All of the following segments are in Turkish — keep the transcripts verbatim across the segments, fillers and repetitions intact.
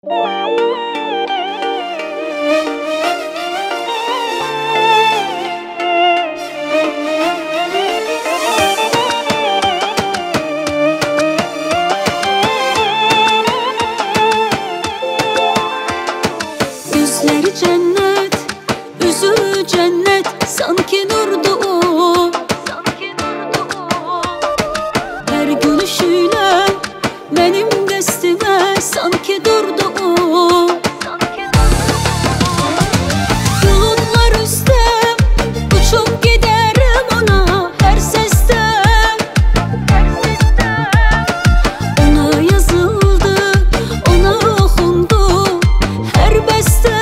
Gözleri cennet, üzü cennet, sanki nurdu o, sanki nurdu o. Her gülüşüyle benim destime sanki durdu o, sanki durdu o. Bulutlar üstte uçup giderim ona her seste, her seste. Ona yazıldı, ona okundu her beste.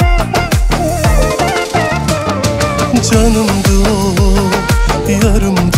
Canımdı o, yarımdı